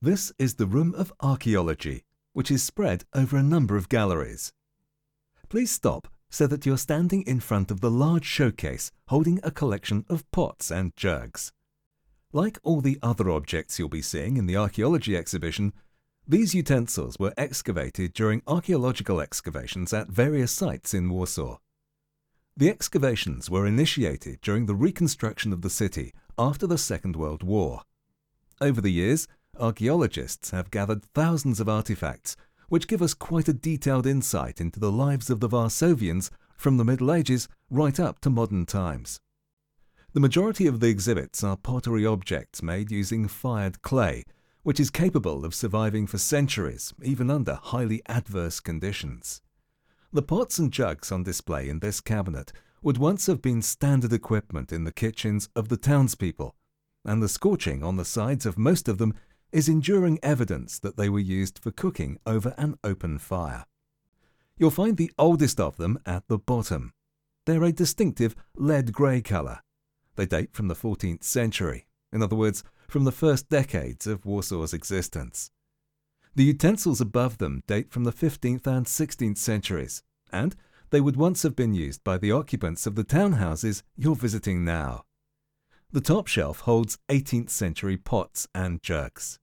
This is the Room of Archaeology, which is spread over a number of galleries. Please stop so that you're standing in front of the large showcase holding a collection of pots and jugs. Like all the other objects you'll be seeing in the archaeology exhibition, these utensils were excavated during archaeological excavations at various sites in Warsaw. The excavations were initiated during the reconstruction of the city after the Second World War. Over the years, archaeologists have gathered thousands of artifacts which give us quite a detailed insight into the lives of the Warsavians from the Middle Ages right up to modern times. The majority of the exhibits are pottery objects made using fired clay, which is capable of surviving for centuries, even under highly adverse conditions. The pots and jugs on display in this cabinet would once have been standard equipment in the kitchens of the townspeople, and the scorching on the sides of most of them is enduring evidence that they were used for cooking over an open fire. You'll find the oldest of them at the bottom. They're a distinctive lead-grey colour. They date from the 14th century, in other words, from the first decades of Warsaw's existence. The utensils above them date from the 15th and 16th centuries, and they would once have been used by the occupants of the townhouses you're visiting now. The top shelf holds 18th century pots and jugs.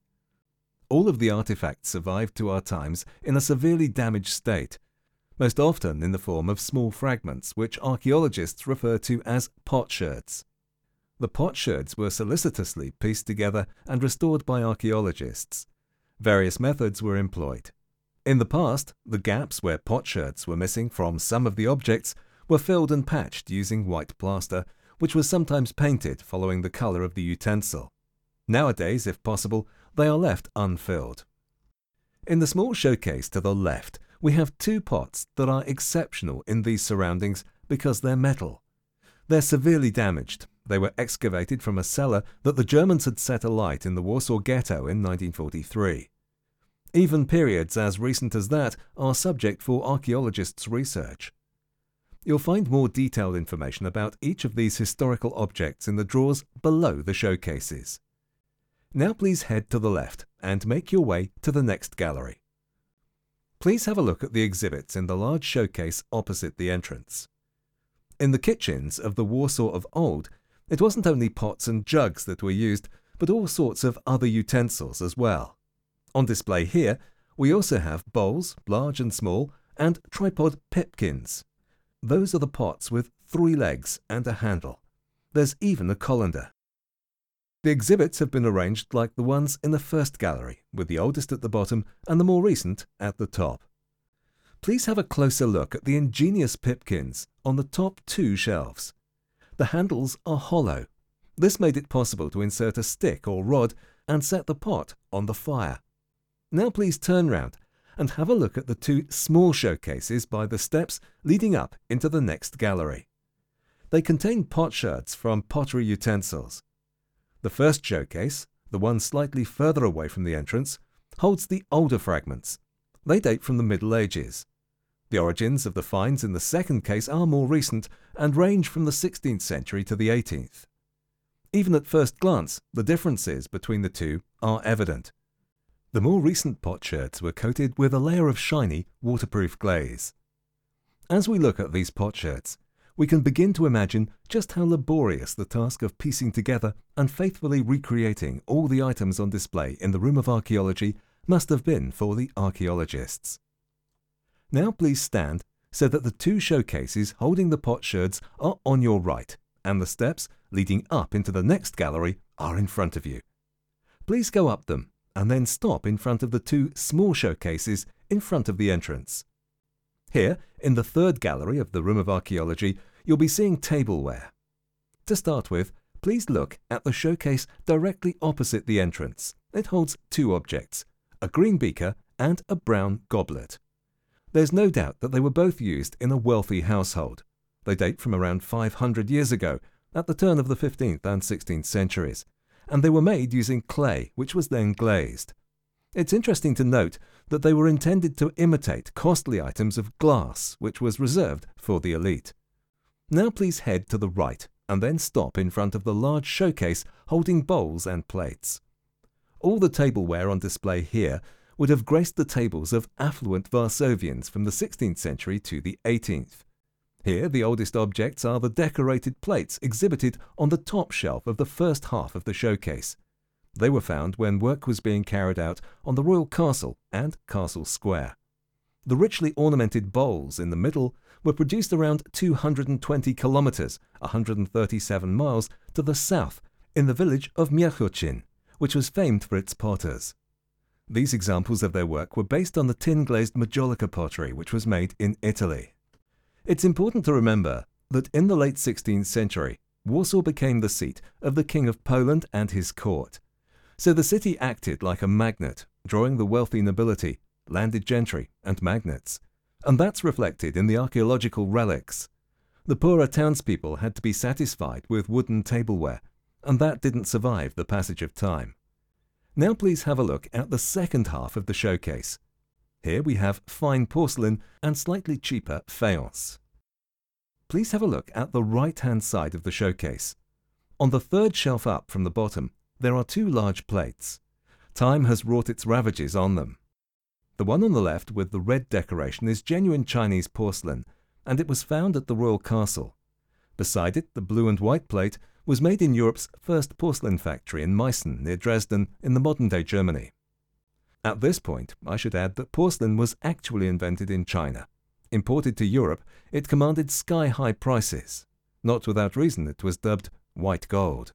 All of the artifacts survived to our times in a severely damaged state, most often in the form of small fragments which archaeologists refer to as potsherds. The potsherds were solicitously pieced together and restored by archaeologists. Various methods were employed. In the past, the gaps where potsherds were missing from some of the objects were filled and patched using white plaster, which was sometimes painted following the colour of the utensil. Nowadays, if possible, they are left unfilled. In the small showcase to the left, we have two pots that are exceptional in these surroundings because they're metal. They're severely damaged. They were excavated from a cellar that the Germans had set alight in the Warsaw Ghetto in 1943. Even periods as recent as that are subject for archaeologists' research. You'll find more detailed information about each of these historical objects in the drawers below the showcases. Now please head to the left and make your way to the next gallery. Please have a look at the exhibits in the large showcase opposite the entrance. In the kitchens of the Warsaw of old, it wasn't only pots and jugs that were used, but all sorts of other utensils as well. On display here, we also have bowls, large and small, and tripod pipkins. Those are the pots with 3 legs and a handle. There's even a colander. The exhibits have been arranged like the ones in the first gallery, with the oldest at the bottom and the more recent at the top. Please have a closer look at the ingenious pipkins on the top 2 shelves. The handles are hollow. This made it possible to insert a stick or rod and set the pot on the fire. Now please turn round and have a look at the 2 small showcases by the steps leading up into the next gallery. They contain potsherds from pottery utensils. The first showcase, the one slightly further away from the entrance, holds the older fragments. They date from the Middle Ages. The origins of the finds in the second case are more recent and range from the 16th century to the 18th. Even at first glance, the differences between the two are evident. The more recent potsherds were coated with a layer of shiny, waterproof glaze. As we look at these potsherds, we can begin to imagine just how laborious the task of piecing together and faithfully recreating all the items on display in the Room of Archaeology must have been for the archaeologists. Now please stand so that the 2 showcases holding the potsherds are on your right, and the steps leading up into the next gallery are in front of you. Please go up them and then stop in front of the 2 small showcases in front of the entrance. Here, in the third gallery of the Room of Archaeology, you'll be seeing tableware. To start with, please look at the showcase directly opposite the entrance. It holds 2 objects, a green beaker and a brown goblet. There's no doubt that they were both used in a wealthy household. They date from around 500 years ago, at the turn of the 15th and 16th centuries, and they were made using clay, which was then glazed. It's interesting to note that they were intended to imitate costly items of glass, which was reserved for the elite. Now please head to the right and then stop in front of the large showcase holding bowls and plates. All the tableware on display here would have graced the tables of affluent Varsovians from the 16th century to the 18th. Here, the oldest objects are the decorated plates exhibited on the top shelf of the first half of the showcase. They were found when work was being carried out on the royal castle and Castle Square. The richly ornamented bowls in the middle were produced around 220 kilometers, 137 miles to the south, in the village of Mierchocin, which was famed for its potters. These examples of their work were based on the tin-glazed Majolica pottery which was made in Italy. It's important to remember that in the late 16th century, Warsaw became the seat of the King of Poland and his court. So the city acted like a magnet, drawing the wealthy nobility, landed gentry and magnates. And that's reflected in the archaeological relics. The poorer townspeople had to be satisfied with wooden tableware, and that didn't survive the passage of time. Now please have a look at the second half of the showcase. Here we have fine porcelain and slightly cheaper faience. Please have a look at the right-hand side of the showcase. On the third shelf up from the bottom, there are two large plates. Time has wrought its ravages on them. The one on the left with the red decoration is genuine Chinese porcelain, and it was found at the royal castle. Beside it, the blue and white plate was made in Europe's first porcelain factory in Meissen, near Dresden, in the modern-day Germany. At this point, I should add that porcelain was actually invented in China. Imported to Europe, it commanded sky-high prices. Not without reason it was dubbed white gold.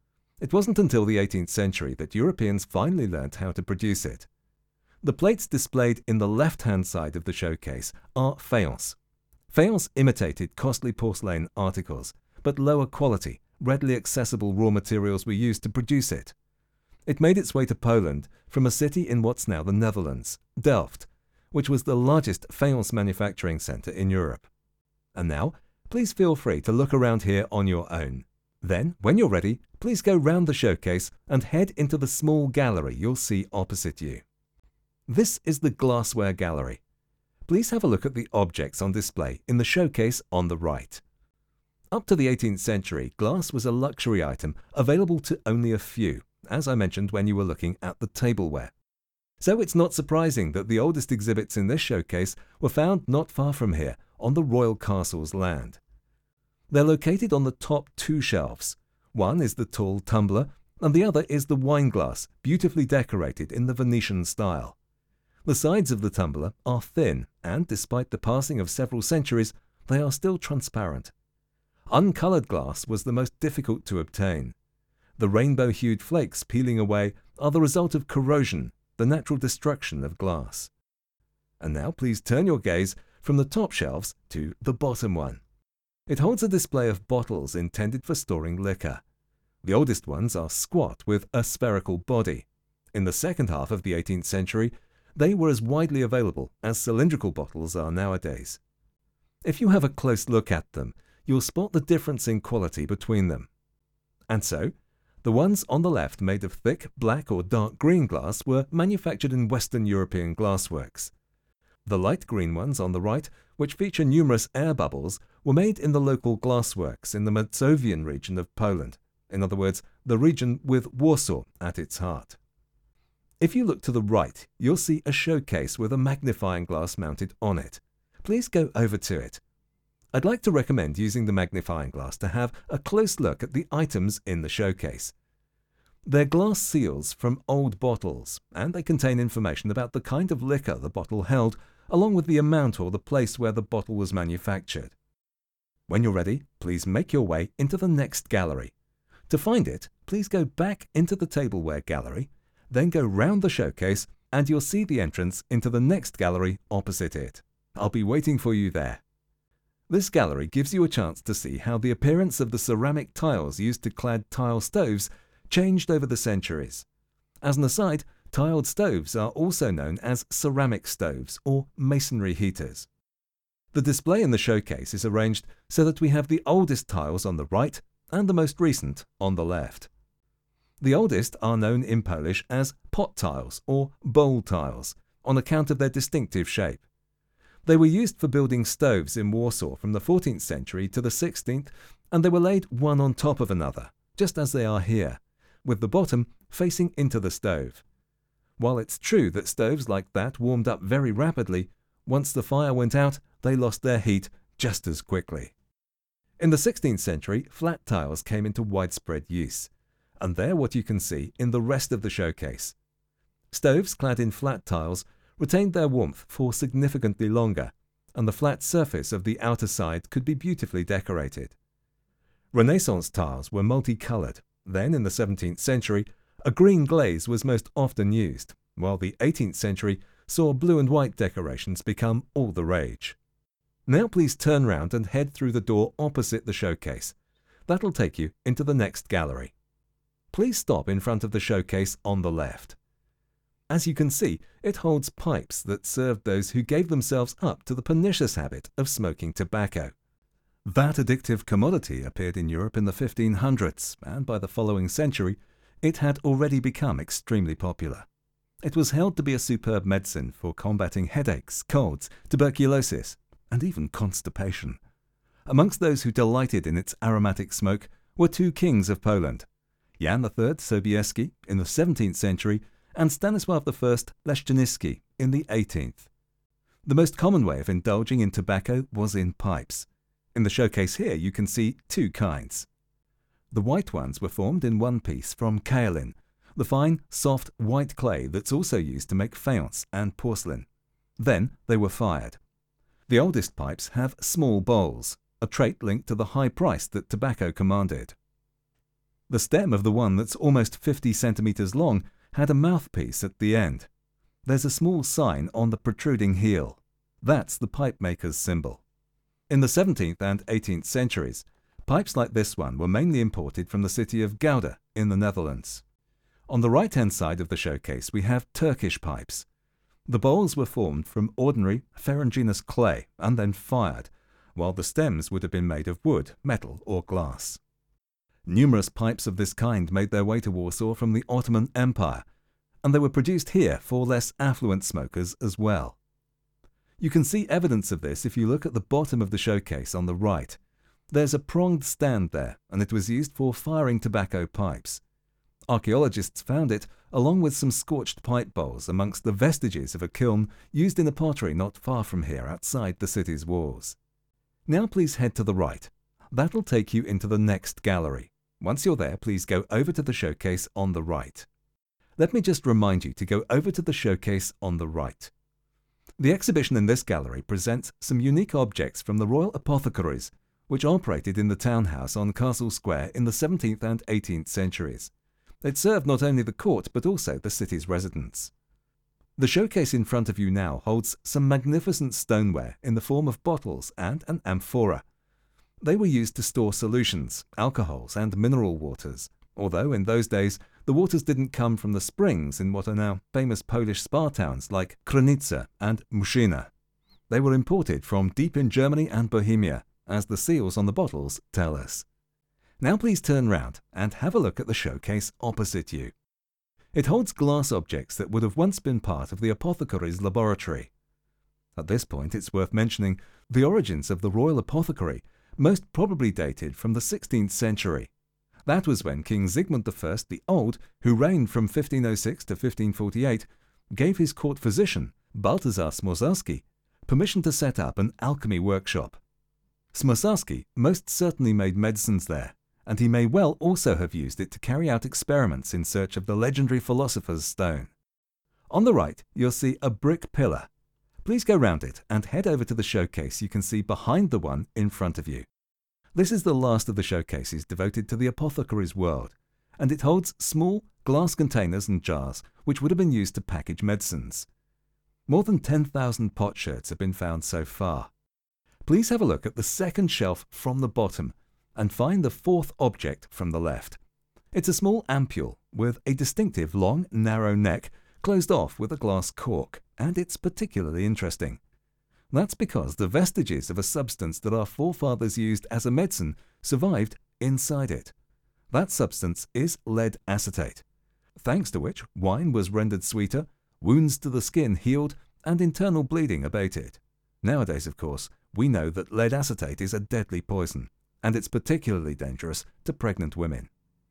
It wasn't until the 18th century that Europeans finally learnt how to produce it. The plates displayed in the left-hand side of the showcase are faience. Faience imitated costly porcelain articles, but lower quality, readily accessible raw materials were used to produce it. It made its way to Poland from a city in what's now the Netherlands, Delft, which was the largest faience manufacturing centre in Europe. And now, please feel free to look around here on your own. Then, when you're ready, please go round the showcase and head into the small gallery you'll see opposite you. This is the glassware gallery. Please have a look at the objects on display in the showcase on the right. Up to the 18th century, glass was a luxury item available to only a few, as I mentioned when you were looking at the tableware. So it's not surprising that the oldest exhibits in this showcase were found not far from here, on the royal castle's land. They're located on the top two shelves. One is the tall tumbler, and the other is the wine glass, beautifully decorated in the Venetian style. The sides of the tumbler are thin, and despite the passing of several centuries, they are still transparent. Uncoloured glass was the most difficult to obtain. The rainbow-hued flakes peeling away are the result of corrosion, the natural destruction of glass. And now please turn your gaze from the top shelves to the bottom one. It holds a display of bottles intended for storing liquor. The oldest ones are squat with a spherical body. In the second half of the 18th century, they were as widely available as cylindrical bottles are nowadays. If you have a close look at them, you'll spot the difference in quality between them. And so, the ones on the left made of thick black or dark green glass were manufactured in Western European glassworks. The light green ones on the right, which feature numerous air bubbles, were made in the local glassworks in the Mazovian region of Poland, in other words, the region with Warsaw at its heart. If you look to the right, you'll see a showcase with a magnifying glass mounted on it. Please go over to it. I'd like to recommend using the magnifying glass to have a close look at the items in the showcase. They're glass seals from old bottles, and they contain information about the kind of liquor the bottle held, along with the amount or the place where the bottle was manufactured. When you're ready, please make your way into the next gallery. To find it, please go back into the tableware gallery, then go round the showcase, and you'll see the entrance into the next gallery opposite it. I'll be waiting for you there. This gallery gives you a chance to see how the appearance of the ceramic tiles used to clad tile stoves changed over the centuries. As an aside, tiled stoves are also known as ceramic stoves or masonry heaters. The display in the showcase is arranged so that we have the oldest tiles on the right and the most recent on the left. The oldest are known in Polish as pot tiles or bowl tiles on account of their distinctive shape. They were used for building stoves in Warsaw from the 14th century to the 16th, and they were laid one on top of another, just as they are here, with the bottom facing into the stove. While it's true that stoves like that warmed up very rapidly, once the fire went out, they lost their heat just as quickly. In the 16th century, flat tiles came into widespread use, and they're what you can see in the rest of the showcase. Stoves clad in flat tiles retained their warmth for significantly longer, and the flat surface of the outer side could be beautifully decorated. Renaissance tiles were multicolored. Then, in the 17th century, a green glaze was most often used, while the 18th century saw blue and white decorations become all the rage. Now please turn round and head through the door opposite the showcase. That'll take you into the next gallery. Please stop in front of the showcase on the left. As you can see, it holds pipes that served those who gave themselves up to the pernicious habit of smoking tobacco. That addictive commodity appeared in Europe in the 1500s, and by the following century, it had already become extremely popular. It was held to be a superb medicine for combating headaches, colds, tuberculosis, and even constipation. Amongst those who delighted in its aromatic smoke were two kings of Poland, Jan III Sobieski in the 17th century and Stanisław I Leszczyński in the 18th. The most common way of indulging in tobacco was in pipes. In the showcase here you can see two kinds. The white ones were formed in one piece from kaolin, the fine, soft, white clay that's also used to make faience and porcelain. Then they were fired. The oldest pipes have small bowls, a trait linked to the high price that tobacco commanded. The stem of the one that's almost 50 centimeters long had a mouthpiece at the end. There's a small sign on the protruding heel. That's the pipe maker's symbol. In the 17th and 18th centuries, pipes like this one were mainly imported from the city of Gouda in the Netherlands. On the right-hand side of the showcase we have Turkish pipes. The bowls were formed from ordinary ferruginous clay and then fired, while the stems would have been made of wood, metal or glass. Numerous pipes of this kind made their way to Warsaw from the Ottoman Empire, and they were produced here for less affluent smokers as well. You can see evidence of this if you look at the bottom of the showcase on the right. There's a pronged stand there, and it was used for firing tobacco pipes. Archaeologists found it, along with some scorched pipe bowls, amongst the vestiges of a kiln used in a pottery not far from here outside the city's walls. Now please head to the right. That'll take you into the next gallery. Once you're there, please go over to the showcase on the right. Let me just remind you to go over to the showcase on the right. The exhibition in this gallery presents some unique objects from the Royal Apothecaries, which operated in the townhouse on Castle Square in the 17th and 18th centuries. It served not only the court but also the city's residents. The showcase in front of you now holds some magnificent stoneware in the form of bottles and an amphora. They were used to store solutions, alcohols and mineral waters, although in those days the waters didn't come from the springs in what are now famous Polish spa towns like Krynica and Muszyna. They were imported from deep in Germany and Bohemia, as the seals on the bottles tell us. Now please turn round and have a look at the showcase opposite you. It holds glass objects that would have once been part of the apothecary's laboratory. At this point it's worth mentioning the origins of the Royal Apothecary most probably dated from the 16th century. That was when King Zygmunt I the Old, who reigned from 1506 to 1548, gave his court physician, Balthazar Smorzarski, permission to set up an alchemy workshop. Smorzarski most certainly made medicines there, and he may well also have used it to carry out experiments in search of the legendary philosopher's stone. On the right, you'll see a brick pillar. Please go round it and head over to the showcase you can see behind the one in front of you. This is the last of the showcases devoted to the apothecary's world, and it holds small glass containers and jars which would have been used to package medicines. More than 10,000 potsherds have been found so far. Please have a look at the second shelf from the bottom and find the fourth object from the left. It's a small ampule with a distinctive long, narrow neck closed off with a glass cork, and it's particularly interesting. That's because the vestiges of a substance that our forefathers used as a medicine survived inside it. That substance is lead acetate, thanks to which wine was rendered sweeter, wounds to the skin healed, and internal bleeding abated. Nowadays, of course, we know that lead acetate is a deadly poison, and it's particularly dangerous to pregnant women.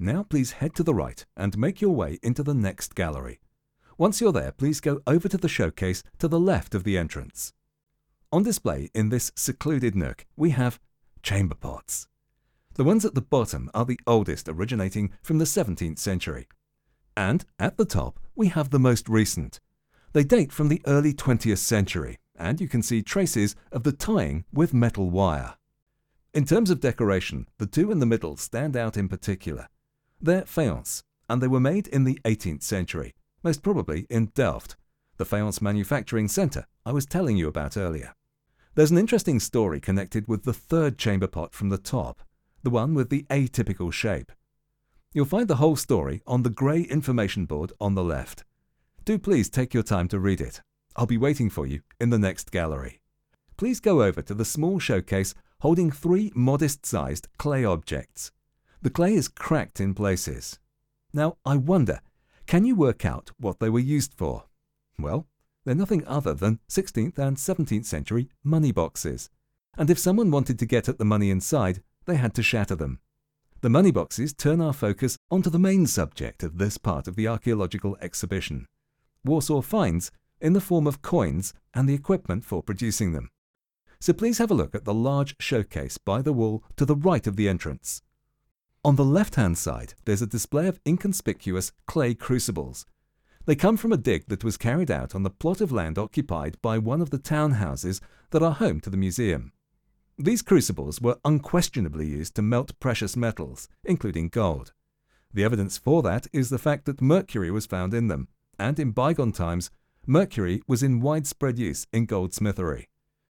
Now please head to the right and make your way into the next gallery. Once you're there, please go over to the showcase to the left of the entrance. On display in this secluded nook, we have chamber pots. The ones at the bottom are the oldest, originating from the 17th century. And at the top, we have the most recent. They date from the early 20th century, and you can see traces of the tying with metal wire. In terms of decoration, the two in the middle stand out in particular. They're faience, and they were made in the 18th century, most probably in Delft, the faience manufacturing centre I was telling you about earlier. There's an interesting story connected with the third chamber pot from the top, the one with the atypical shape. You'll find the whole story on the grey information board on the left. Do please take your time to read it. I'll be waiting for you in the next gallery. Please go over to the small showcase holding 3 modest-sized clay objects. The clay is cracked in places. Now, I wonder, can you work out what they were used for? Well, they're nothing other than 16th and 17th century money boxes. And if someone wanted to get at the money inside, they had to shatter them. The money boxes turn our focus onto the main subject of this part of the archaeological exhibition: Warsaw finds in the form of coins and the equipment for producing them. So please have a look at the large showcase by the wall to the right of the entrance. On the left-hand side, there's a display of inconspicuous clay crucibles. They come from a dig that was carried out on the plot of land occupied by one of the townhouses that are home to the museum. These crucibles were unquestionably used to melt precious metals, including gold. The evidence for that is the fact that mercury was found in them, and in bygone times, mercury was in widespread use in goldsmithery.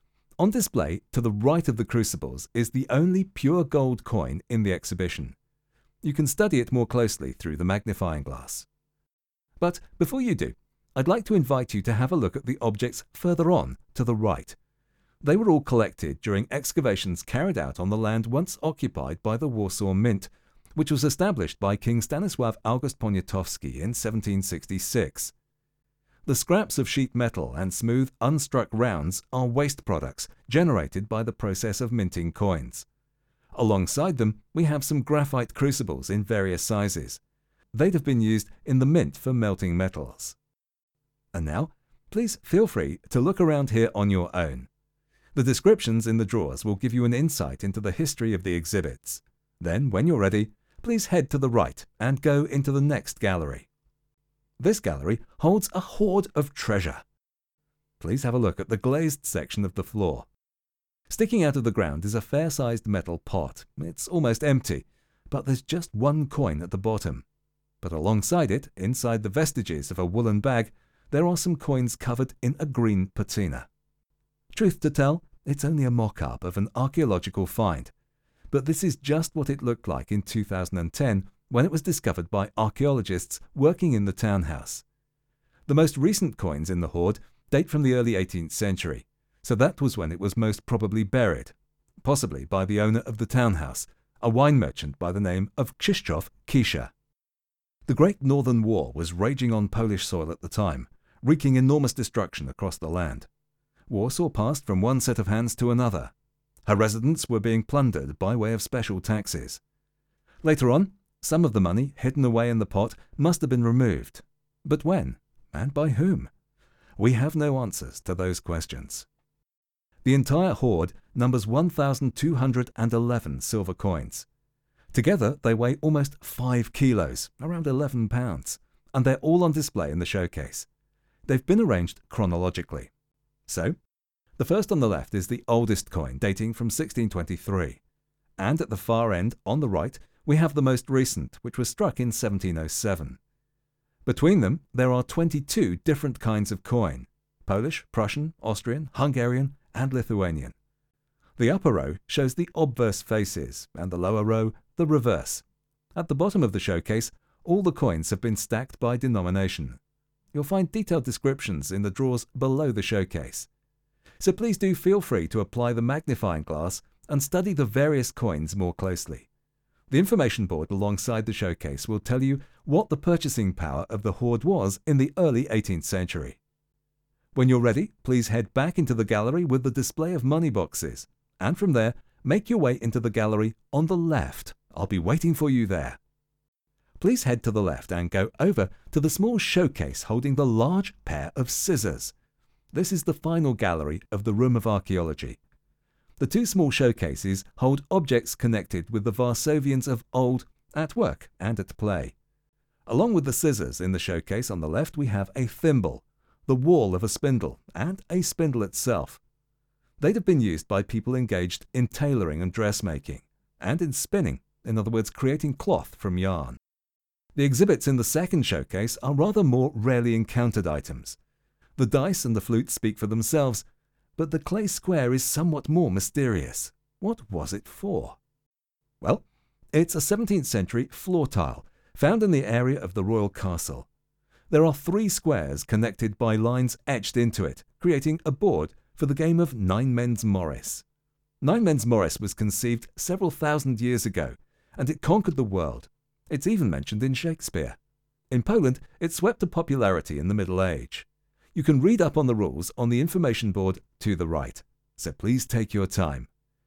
On display to the right of the crucibles is the only pure gold coin in the exhibition. You can study it more closely through the magnifying glass. But before you do, I'd like to invite you to have a look at the objects further on to the right. They were all collected during excavations carried out on the land once occupied by the Warsaw Mint, which was established by King Stanisław August Poniatowski in 1766. The scraps of sheet metal and smooth, unstruck rounds are waste products generated by the process of minting coins. Alongside them, we have some graphite crucibles in various sizes. They'd have been used in the mint for melting metals. And now, please feel free to look around here on your own. The descriptions in the drawers will give you an insight into the history of the exhibits. Then, when you're ready, please head to the right and go into the next gallery. This gallery holds a hoard of treasure. Please have a look at the glazed section of the floor. Sticking out of the ground is a fair-sized metal pot. It's almost empty, but there's just one coin at the bottom. But alongside it, inside the vestiges of a woolen bag, there are some coins covered in a green patina. Truth to tell, it's only a mock-up of an archaeological find, but this is just what it looked like in 2010 when it was discovered by archaeologists working in the townhouse. The most recent coins in the hoard date from the early 18th century, so that was when it was most probably buried, possibly by the owner of the townhouse, a wine merchant by the name of Krzysztof Kisza. The Great Northern War was raging on Polish soil at the time, wreaking enormous destruction across the land. Warsaw passed from one set of hands to another. Her residents were being plundered by way of special taxes. Later on, some of the money hidden away in the pot must have been removed. But when? And by whom? We have no answers to those questions. The entire hoard numbers 1,211 silver coins. Together, they weigh almost 5 kilos, around 11 pounds, and they're all on display in the showcase. They've been arranged chronologically. So, the first on the left is the oldest coin, dating from 1623. And at the far end, on the right, we have the most recent, which was struck in 1707. Between them, there are 22 different kinds of coin: Polish, Prussian, Austrian, Hungarian, and Lithuanian. The upper row shows the obverse faces, and the lower row the reverse. At the bottom of the showcase, all the coins have been stacked by denomination. You'll find detailed descriptions in the drawers below the showcase. So please do feel free to apply the magnifying glass and study the various coins more closely. The information board alongside the showcase will tell you what the purchasing power of the hoard was in the early 18th century. When you're ready, please head back into the gallery with the display of money boxes, and from there, make your way into the gallery on the left. I'll be waiting for you there. Please head to the left and go over to the small showcase holding the large pair of scissors. This is the final gallery of the Room of Archaeology. The two small showcases hold objects connected with the Varsovians of old at work and at play. Along with the scissors in the showcase on the left, we have a thimble, the whorl of a spindle, and a spindle itself. They'd have been used by people engaged in tailoring and dressmaking, and in spinning, in other words, creating cloth from yarn. The exhibits in the second showcase are rather more rarely encountered items. The dice and the flute speak for themselves, but the clay square is somewhat more mysterious. What was it for? Well, it's a 17th century floor tile found in the area of the royal castle. There are 3 squares connected by lines etched into it, creating a board for the game of Nine Men's Morris. Nine Men's Morris was conceived several thousand years ago, and it conquered the world. It's even mentioned in Shakespeare. In Poland, it swept to popularity in the Middle Age. You can read up on the rules on the information board to the right, so please take your time.